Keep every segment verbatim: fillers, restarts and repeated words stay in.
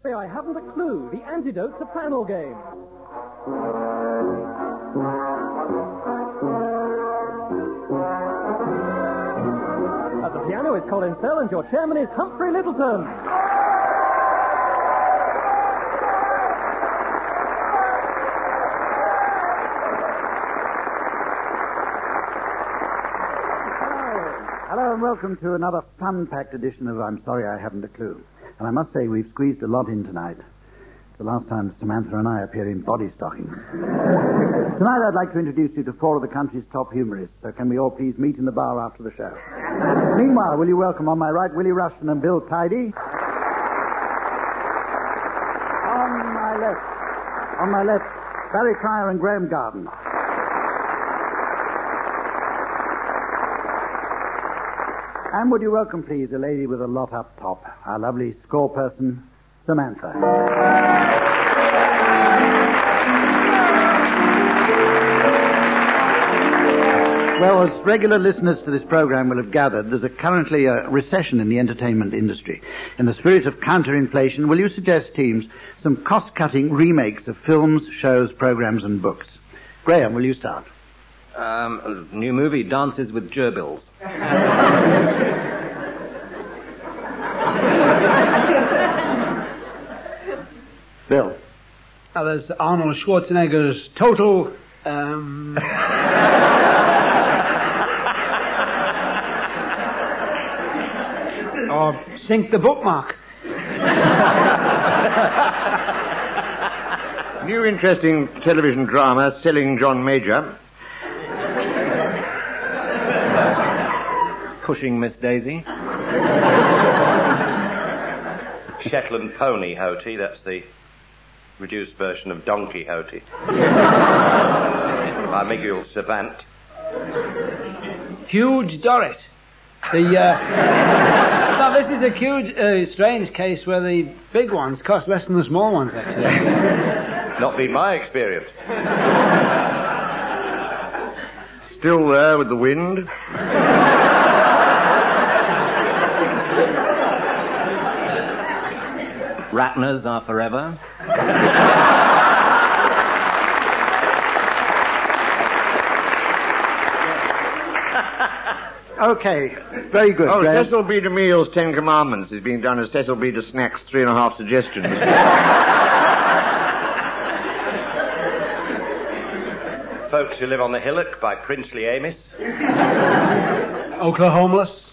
say I haven't a clue. The antidote to panel games. At the piano is Colin Sell, and your chairman is Humphrey Littleton. Hello and welcome to another fun-packed edition of I'm Sorry I Haven't a Clue. And I must say we've squeezed a lot in tonight. It's the last time Samantha and I appear in body stockings. Tonight I'd like to introduce you to four of the country's top humorists. So can we all please meet in the bar after the show? Meanwhile, will you welcome on my right Willie Rushton and Bill Tidy? On my left, on my left, Barry Cryer and Graham Garden. And would you welcome, please, a lady with a lot up top, our lovely score person, Samantha. Well, as regular listeners to this program will have gathered, there's a currently a recession in the entertainment industry. In the spirit of counter-inflation, will you suggest, teams, some cost-cutting remakes of films, shows, programs, and books? Graham, will you start? Um, a new movie, Dances with Gerbils. Bill. Oh, there's Arnold Schwarzenegger's Total... Um... or Sink the Bookmark. New interesting television drama, Selling John Major. Pushing Miss Daisy. Shetland Pony Hoti, that's the reduced version of Don Quixote. By Miguel Savant. Huge Dorrit. The, uh... now, this is a huge, uh, strange case where the big ones cost less than the small ones, actually. Not been my experience. Still there with the wind. Ratners are forever. Okay, very good. Oh, Graham. Cecil B. DeMille's Ten Commandments is being done as Cecil B. de Snack's Three and a Half Suggestions. Folks Who Live on the Hillock by Princely Amos. Oklahomeless.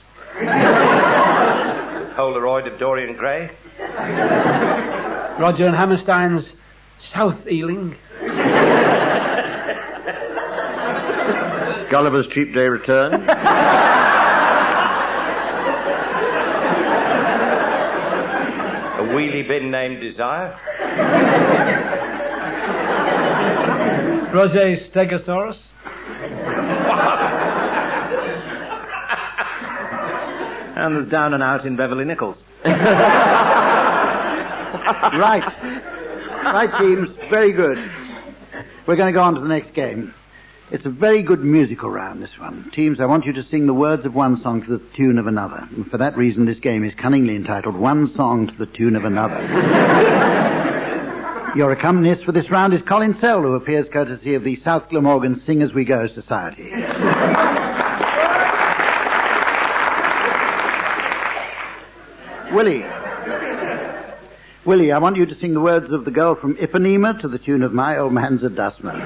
Polaroid of Dorian Gray. Roger and Hammerstein's South Ealing. Gulliver's Cheap Day Return. A wheelie bin named Desire. Roger's Stegosaurus. And there's Down and Out in Beverly Nichols. Right. Right, teams. Very good. We're going to go on to the next game. It's a very good musical round, this one. Teams, I want you to sing the words of one song to the tune of another. And for that reason, this game is cunningly entitled One Song to the Tune of Another. Your accompanist for this round is Colin Sell, who appears courtesy of the South Glamorgan Sing As We Go Society. Willie. Willie, I want you to sing the words of The Girl from Ipanema to the tune of My Old Man's a Dustman.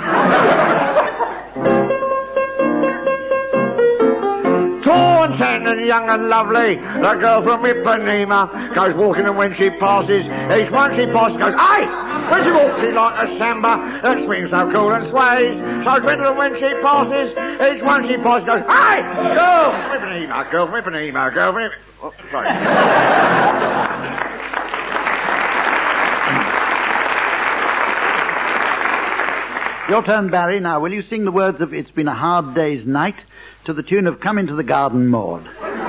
Tall and tan and young and lovely, the girl from Ipanema goes walking, and when she passes, each one she passes goes, "Aye!" When she walks, she's like a samba that swings so cool and sways. So gentle, and when she passes, each one she passes goes, "Aye! Girl from Ipanema, girl from Ipanema, girl from Ipanema." Oh, sorry. Your turn, Barry. Now, will you sing the words of It's Been a Hard Day's Night to the tune of Come Into the Garden, Maud?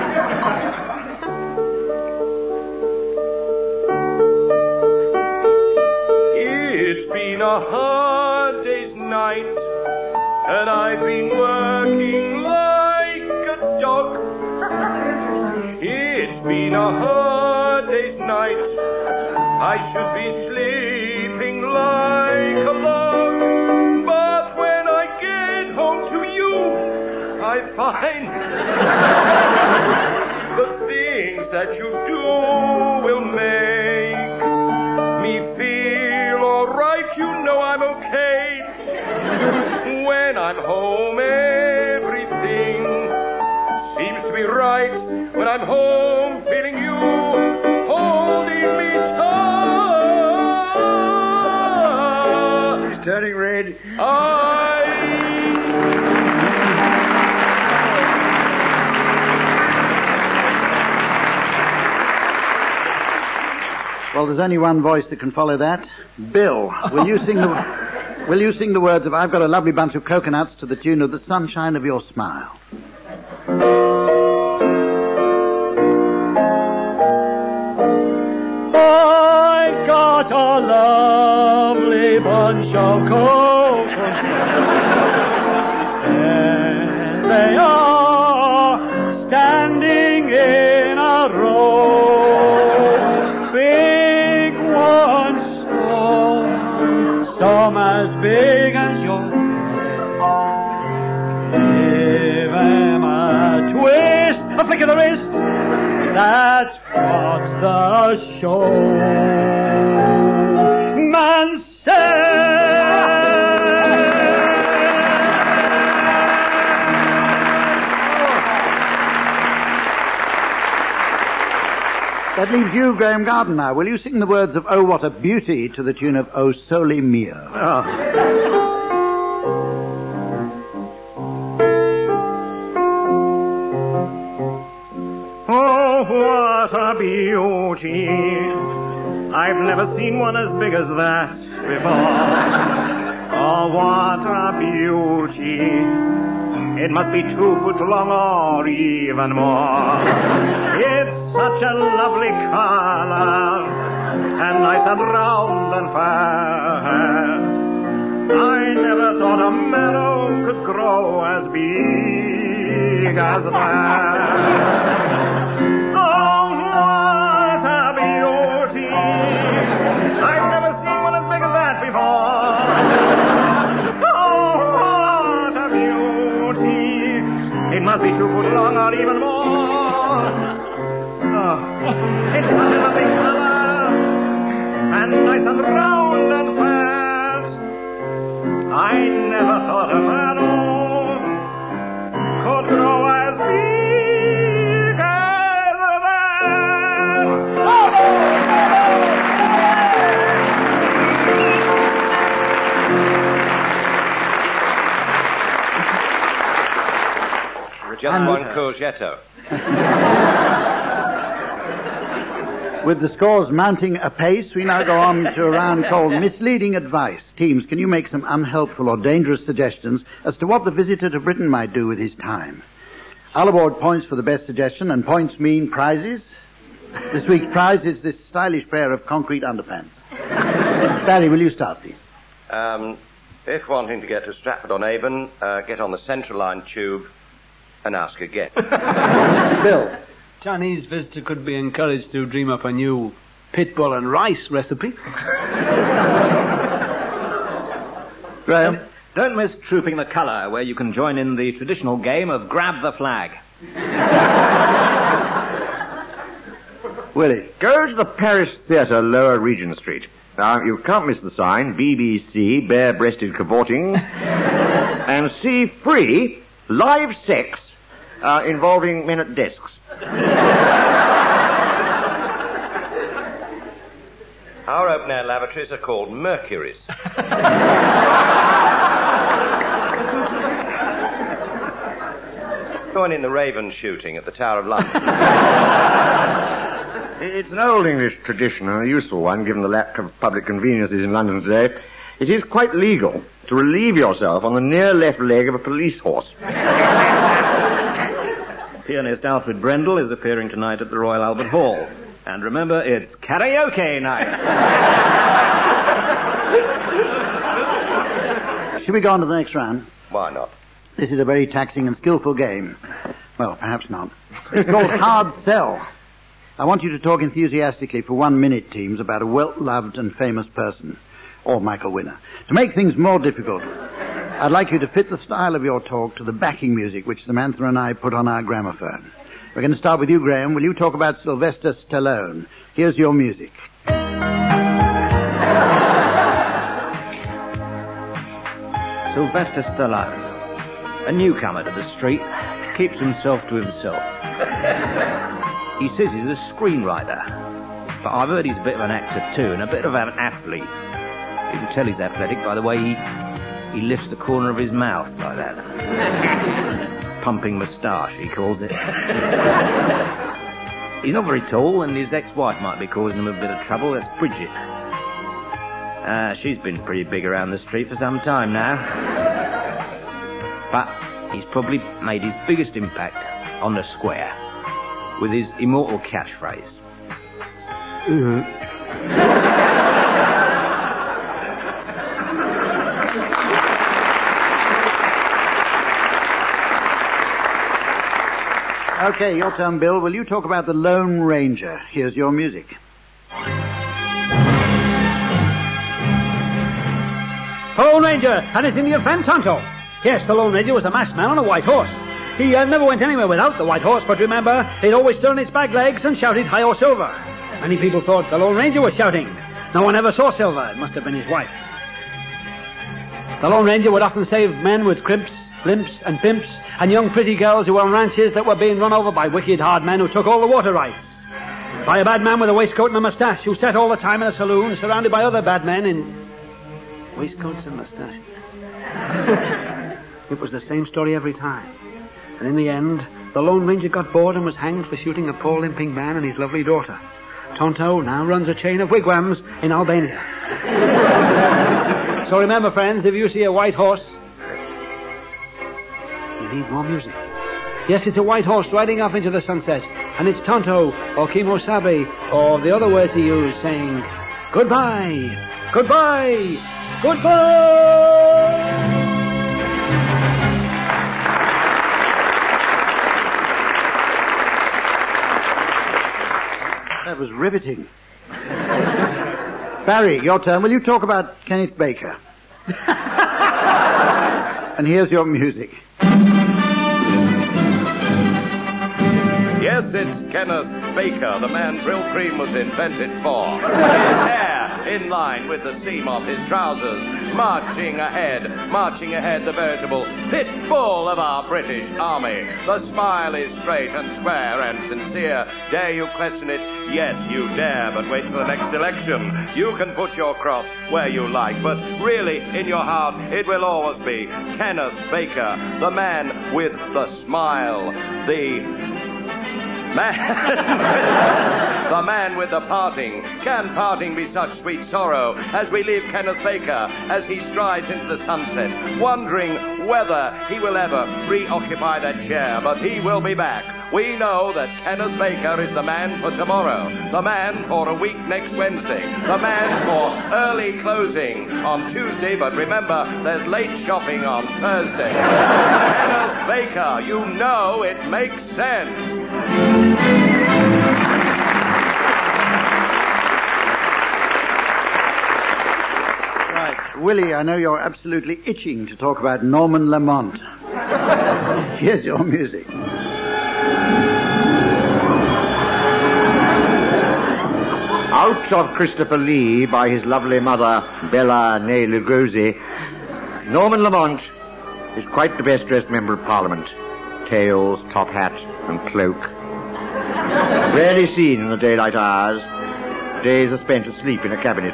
It's been a hard day's night, and I've been working like a dog. It's been a hard day's night, I should be sleeping like a log. But when I get home to you, I find the things that you do will make me feel all right. You know I'm okay. When I'm home, everything seems to be right. When I'm home, feeling you holding me tight. He's turning red. I... Well, there's only one voice that can follow that. Bill, will you sing the will you sing the words of I've Got a Lovely Bunch of Coconuts to the tune of The Sunshine of Your Smile? I've got a lovely bunch of coconuts, and they are standing in a row. Big ones, some, some as big as yours. Give 'em a twist, a flick of the wrist. That's what the showman said. That leaves you, Graham Garden, now. Will you sing the words of Oh, What a Beauty to the tune of O Sole Mio? Oh. Oh, what a beauty. I've never seen one as big as that before. Oh, what a beauty. It must be two foot long or even more. It's such a lovely color, and nice and round and fair. I never thought a meadow could grow as big as that. Must be two foot long or even more. Oh, it's such a lovely color, and nice and round and fat. I never thought a meadow could grow as big as that. Just And one courgetto. With the scores mounting apace, we now go on to a round called Misleading Advice. Teams, can you make some unhelpful or dangerous suggestions as to what the visitor to Britain might do with his time? I'll award points for the best suggestion, and points mean prizes. This week's prize is this stylish pair of concrete underpants. Barry, will you start, please? Um, if wanting to get to Stratford-on-Avon, uh, get on the Central Line tube and ask again. Bill. Chinese visitor could be encouraged to dream up a new pitbull and rice recipe. Graham. Don't miss Trooping the Colour, where you can join in the traditional game of grab the flag. Willie. Go to the Paris Theatre, Lower Regent Street. Now, you can't miss the sign, B B C, bare-breasted cavorting, and see free live sex uh, involving men at desks. Our open-air lavatories are called Mercuries. Join in the raven shooting at the Tower of London. It's an old English tradition and a useful one, given the lack of public conveniences in London today. It is quite legal to relieve yourself on the near left leg of a police horse. Pianist Alfred Brendel is appearing tonight at the Royal Albert Hall. And remember, it's karaoke night. Should we go on to the next round? Why not? This is a very taxing and skillful game. Well, perhaps not. It's called Hard Sell. I want you to talk enthusiastically for one minute, teams, about a well-loved and famous person, or Michael Winner. To make things more difficult, I'd like you to fit the style of your talk to the backing music which Samantha and I put on our gramophone. We're going to start with you, Graham. Will you talk about Sylvester Stallone? Here's your music. Sylvester Stallone, a newcomer to the street, keeps himself to himself. He says he's a screenwriter, but I've heard he's a bit of an actor too, and a bit of an athlete. You can tell he's athletic by the way he, he lifts the corner of his mouth like that. Pumping moustache, he calls it. He's not very tall, and his ex-wife might be causing him a bit of trouble. That's Bridget. Uh, she's been pretty big around the street for some time now. But he's probably made his biggest impact on the square with his immortal catchphrase. Mm-hmm. Okay, your turn, Bill. Will you talk about the Lone Ranger? Here's your music. Lone Ranger, anything to your friend Tonto? Yes, the Lone Ranger was a masked man on a white horse. He uh, never went anywhere without the white horse, but remember, he'd always stood on its back legs and shouted, "Hi, O Silver." Many people thought the Lone Ranger was shouting. No one ever saw Silver. It must have been his wife. The Lone Ranger would often save men with crimps, limps, and pimps, and young pretty girls who were on ranches that were being run over by wicked hard men who took all the water rights. By a bad man with a waistcoat and a moustache who sat all the time in a saloon surrounded by other bad men in waistcoats and moustaches. It was the same story every time. And in the end, the Lone Ranger got bored and was hanged for shooting a poor limping man and his lovely daughter. Tonto now runs a chain of wigwams in Albania. So remember, friends, if you see a white horse, you need more music. Yes, it's a white horse riding off into the sunset, and it's Tonto or Kimosabe or the other word to use saying, "Goodbye, goodbye, goodbye." That was riveting. Barry, your turn. Will you talk about Kenneth Baker? And here's your music. Yes, it's Kenneth Baker, the man Brill Cream was invented for. His hair in line with the seam of his trousers, marching ahead, marching ahead, the veritable pit bull of our British Army. The smile is straight and square and sincere. Dare you question it? Yes, you dare, but wait for the next election. You can put your cross where you like, but really, in your heart, it will always be Kenneth Baker, the man with the smile, the man, the man with the parting. Can parting be such sweet sorrow as we leave Kenneth Baker as he strides into the sunset, wondering whether he will ever reoccupy that chair, but he will be back. We know that Kenneth Baker is the man for tomorrow, the man for a week next Wednesday, the man for early closing on Tuesday, but remember, there's late shopping on Thursday. Kenneth Baker, you know it makes sense. Right. Willie, I know you're absolutely itching to talk about Norman Lamont. Here's your music. Out of Christopher Lee by his lovely mother, Bella née Lugosi, Norman Lamont is quite the best-dressed member of Parliament. Tails, top hat, and cloak. Rarely seen in the daylight hours. Days are spent asleep in a cabinet.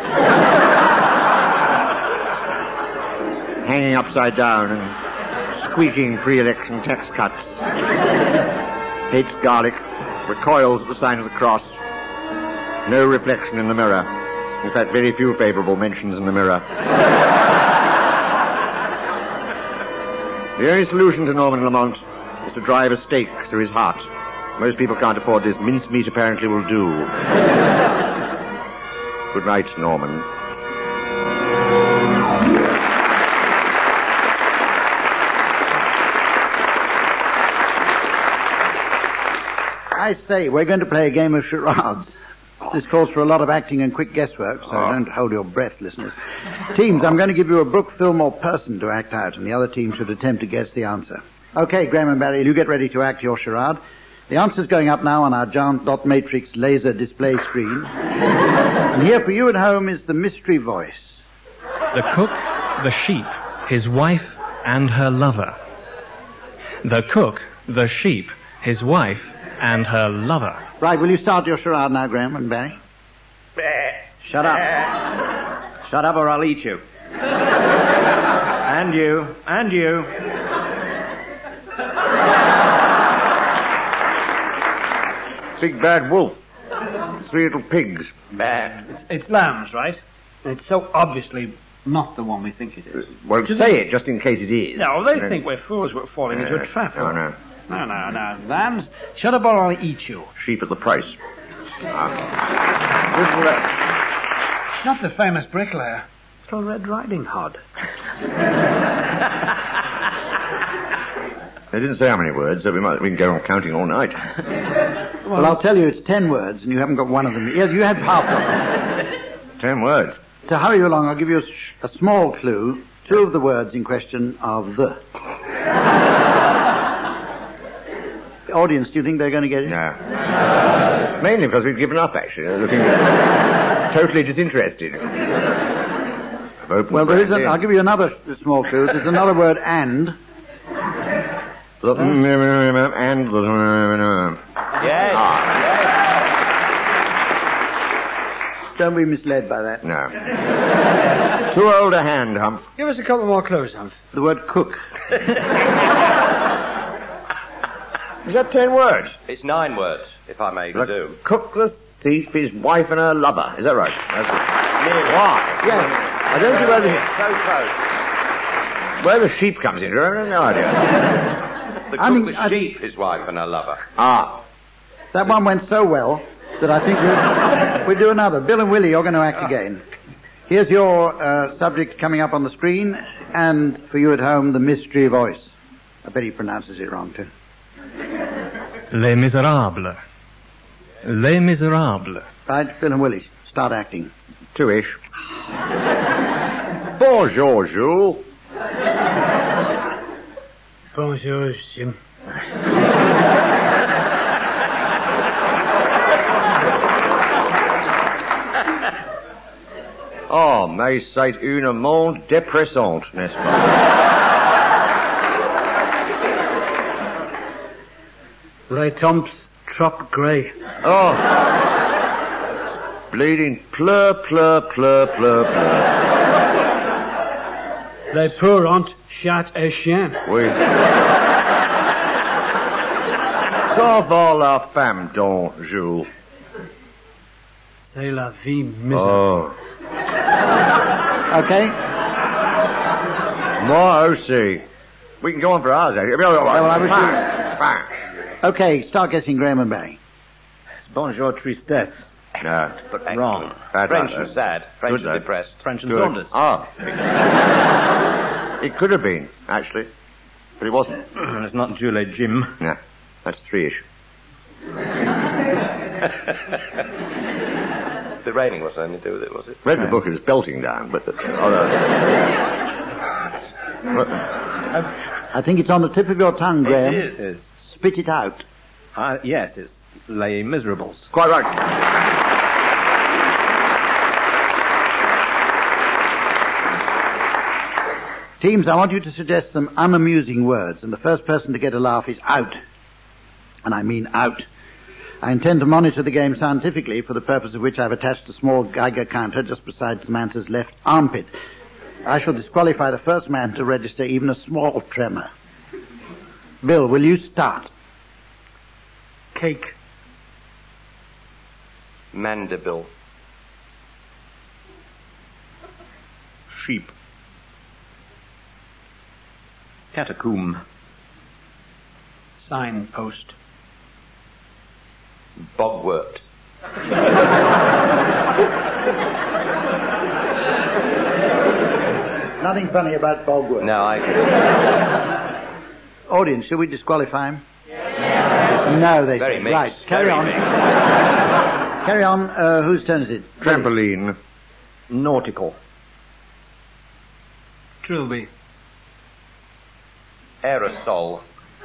Hanging upside down and squeaking pre-election tax cuts. Hates garlic, recoils at the sign of the cross. No reflection in the mirror. In fact, very few favourable mentions in the mirror. The only solution to Norman Lamont is to drive a stake through his heart. Most people can't afford this. Mincemeat apparently will do. Good night, Norman. I say, we're going to play a game of charades. This calls for a lot of acting and quick guesswork, so Oh. don't hold your breath, listeners. Teams, I'm going to give you a book, film, or person to act out, and the other team should attempt to guess the answer. Okay, Graham and Barry, you get ready to act your charade. The answer's going up now on our giant dot matrix laser display screen. And here for you at home is the mystery voice. The cook, the sheep, his wife, and her lover. The cook, the sheep, his wife, and her lover. Right, will you start your charade now, Graham and Barry? Shut up. Shut up or I'll eat you. And you. And you. Big bad wolf. Three little pigs. Bad. It's, it's lambs, right? It's so obviously not the one we think it is. Well, say it just in case it is. No, they Uh, think we're fools. We're falling into a trap. No, no. No, no, no. Lambs, shut up or I'll eat you. Sheep at the price. Ah. This is a- Not the famous bricklayer. Little Red Riding Hood. They didn't say how many words, so we might we can go on counting all night. Well, I'll tell you, it's ten words, and you haven't got one of them. Yes, you have half of them. Ten words. To hurry you along, I'll give you a, sh- a small clue. Two of the words in question are the. Audience, do you think they're going to get it? No. Mainly because we've given up, actually. They're looking totally disinterested. I've opened Well, there is. A, brandy. I'll give you another s- small clue. There's another word, and. And Yes. Don't be misled by that. no. Too old a hand, Hump. Give us a couple more clues, Humph. The word cook. Is that ten words? It's nine words, if I may The presume. cook, the thief, his wife, and her lover. Is that right? That's it. Nearly. Why? Yes. I don't see where the, So close. where the sheep comes in. I have no idea. The I cook, mean, the I- sheep, his wife, and her lover. Ah. That one went so well that I think we'll, we'll do another. Bill and Willie, you're going to act again. Here's your uh, subject coming up on the screen, and for you at home, the mystery voice. I bet he pronounces it wrong, too. Les Miserables. Les Miserables. Right, Bill and Willie, start acting. Two-ish. Bonjour, Jules. Bonjour, Jim. Oh, mais c'est une monde dépressante, n'est-ce pas? Les Tomps Trop Grey. Oh. Bleeding pleur, pleur, pleur, pleur, pleur. Les Pourant Chat et Chien. Oui. Ça va la femme, don Jules. C'est la vie misérable. Oh. Okay? Moi aussi. We can go on for hours, actually. Well, I wish Fine, you- fine. Okay, start guessing Graham and Barry. Bonjour tristesse. No. But Excellent. wrong. Bad French right, and though. sad. French Good, and though. depressed. French and Good. Saunders. Ah. It could have been, actually. But it wasn't. It's not Julie Jim. No. That's three-ish. The raining wasn't anything to do with it, was it? Read the book, it was belting down, but... The, although, I think it's on the tip of your tongue, Graham. It is. It is. Spit it out. Uh, yes, it's Les Miserables. quite right. Teams, I want you to suggest some unamusing words, and the first person to get a laugh is out. And I mean out. I intend to monitor the game scientifically, for the purpose of which I've attached a small Geiger counter just beside Samantha's left armpit. I shall disqualify the first man to register even a small tremor. Bill, will you start? Cake. Mandible. Sheep. Catacomb. Signpost. Bogwort. Nothing funny about Bogworth. No, I agree. Audience, shall we disqualify him? Yes. No, they Very say. mixed. Right, carry Very on. mixed. Carry on. Uh, whose turn is it? Trampoline. Nautical. Trilby. Aerosol.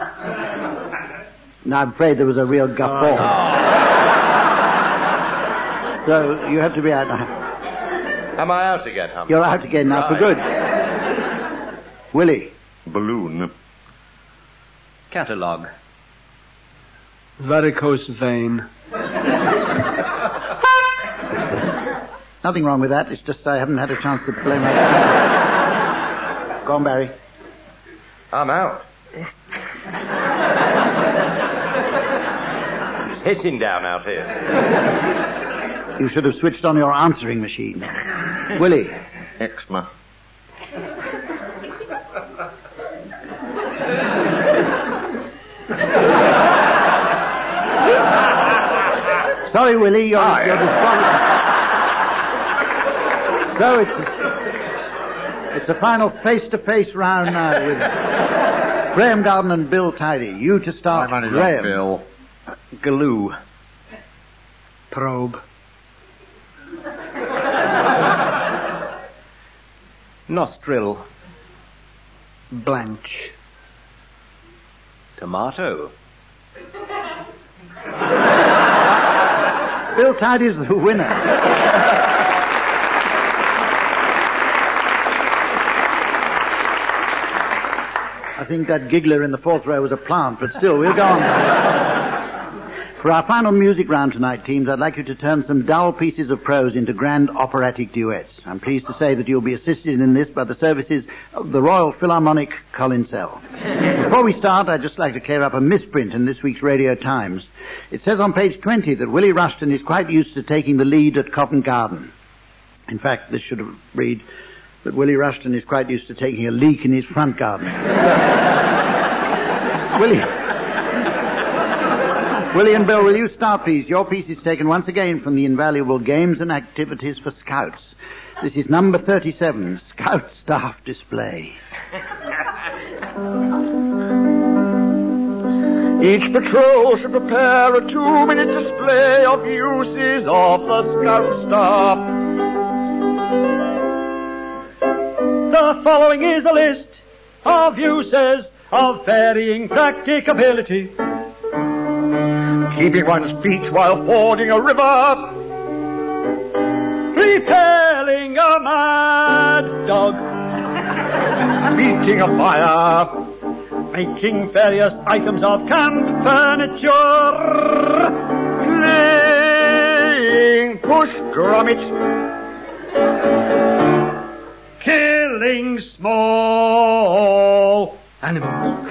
Now, I'm afraid there was a real guffaw. So you have to be out now. Am I out again, Humphrey? You're out again now for good. Willie. Balloon. Catalogue. Varicose vein. Nothing wrong with that. It's just I haven't had a chance to play my... Go on, Barry. I'm out. It's hissing down out here. You should have switched on your answering machine. Willie. Eczema. Sorry, Willie, you're, Oh, you're disqualified. So it's, it's a final face-to-face round now with Graham Garden and Bill Tidy. You to start, My money's Graham. on Bill. Glue. Probe. Nostril. Blanche. Tomato. Bill Tidy's the winner. I think that giggler in the fourth row was a plant, but still, we'll go on. For our final music round tonight, teams, I'd like you to turn some dull pieces of prose into grand operatic duets. I'm pleased to say that you'll be assisted in this by the services of the Royal Philharmonic Collinsell. Before we start, I'd just like to clear up a misprint in this week's Radio Times. It says on page twenty that Willie Rushton is quite used to taking the lead at Covent Garden. In fact, this should have read that Willie Rushton is quite used to taking a leak in his front garden. Willie. Willie and Bill, will you start, please? Your piece is taken once again from the invaluable Games and Activities for Scouts. This is number thirty-seven, Scout Staff Display. Each patrol should prepare a two-minute display of uses of the Scout staff. The following is a list of uses of varying practicability. Keeping one's feet while fording a river. Repelling a mad dog. Meeting a fire. Making various items of camp furniture. Playing push grommet. Killing small animals.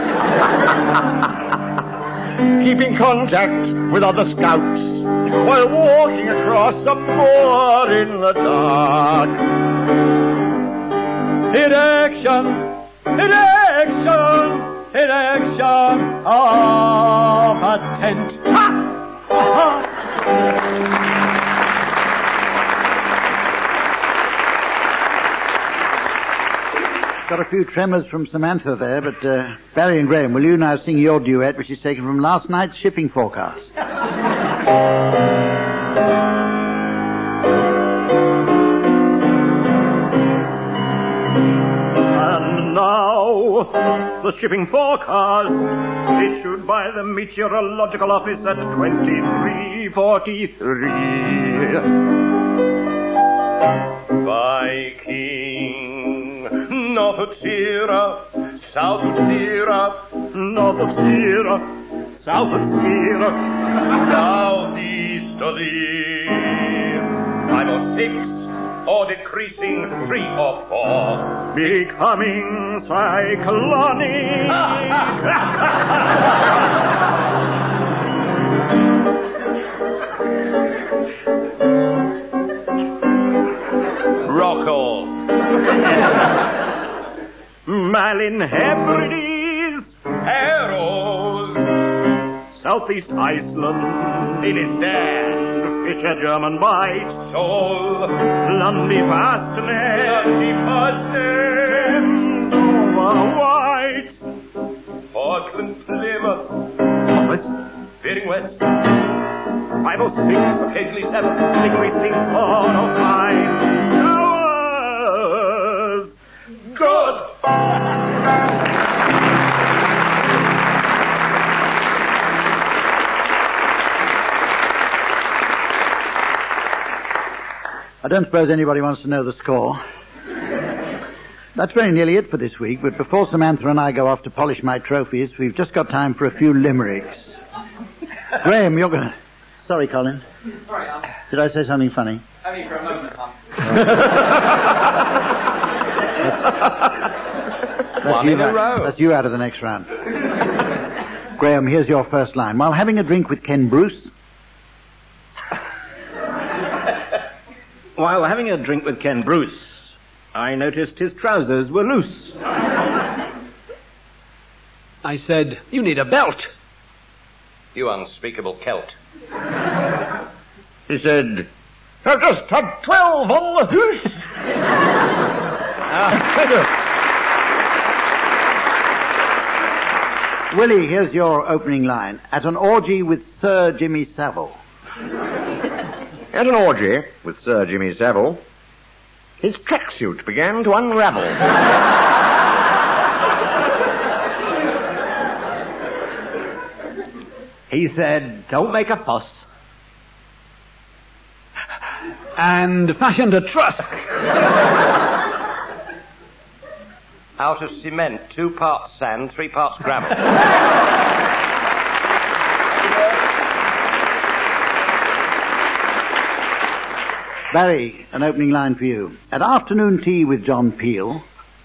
Keeping contact with other scouts while walking across a moor in the dark. Erection, erection, erection of a tent. Ha! Ha! Got a few tremors from Samantha there, but uh, Barry and Graham, will you now sing your duet, which is taken from last night's shipping forecast? And now, the shipping forecast issued by the Meteorological Office at twenty-three forty-three. Viking, north of Sierra, south of Sierra, North of Sierra, south of Sierra, southeasterly, five or six, or decreasing three or four. becoming cyclonic. Rocco. Malin Hebrides, Arrows, Southeast Iceland, Philistine, Fisher German Bight, Sol, Lundy Fastnet, Lundy Fastnet, Dover White, Portland Plymouth, Thomas, drifting west. Five or six, Occasionally seven. decreasing four or five showers. Good! I don't suppose anybody wants to know the score. That's very nearly it for this week, but before Samantha and I go off to polish my trophies, we've just got time for a few limericks. Graham, you're going to... Sorry, Colin. Sorry, Tom. Did I say something funny? Only for a moment, Tom. That's One you in a out- row. That's you out of the next round. Graham, here's your first line. While having a drink with Ken Bruce... While having a drink with Ken Bruce, I noticed his trousers were loose. I said, you need a belt. You unspeakable Celt. He said, I've just had twelve on the hoose. Willie, here's your opening line. At an orgy with Sir Jimmy Savile. At an orgy with Sir Jimmy Savile, his tracksuit began to unravel. He said, don't make a fuss. And fashioned a truss. Out of cement, two parts sand, three parts gravel. Barry, an opening line for you. At afternoon tea with John Peel...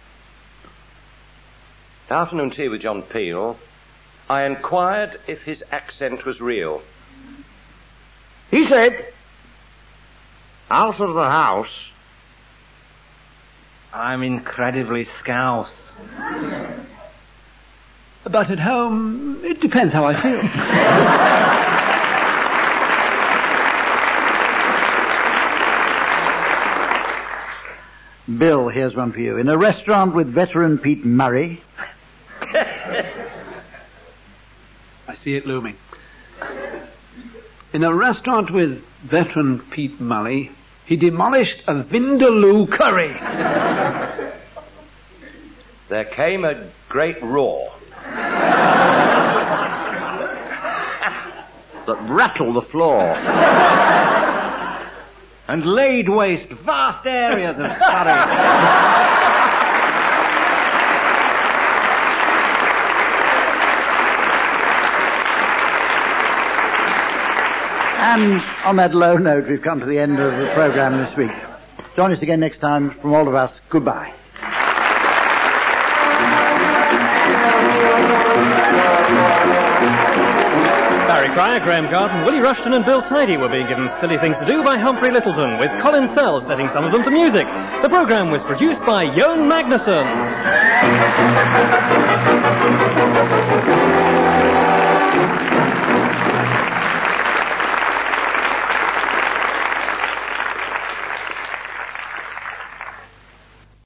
Afternoon tea with John Peel, I inquired if his accent was real. He said, out of the house, I'm incredibly scouse. But at home, it depends how I feel. Bill, here's one for you. In a restaurant with veteran Pete Murray... I see it looming. In a restaurant with veteran Pete Murray, he demolished a Vindaloo curry. There came a great roar that rattled the floor. And laid waste vast areas of Surrey. And on that low note, we've come to the end of the program this week. Join us again next time. From all of us, goodbye. Barry Cryer, Graham Garden, Willie Rushton and Bill Tidy were being given silly things to do by Humphrey Littleton, with Colin Sells setting some of them to music. The programme was produced by Jon Magnuson.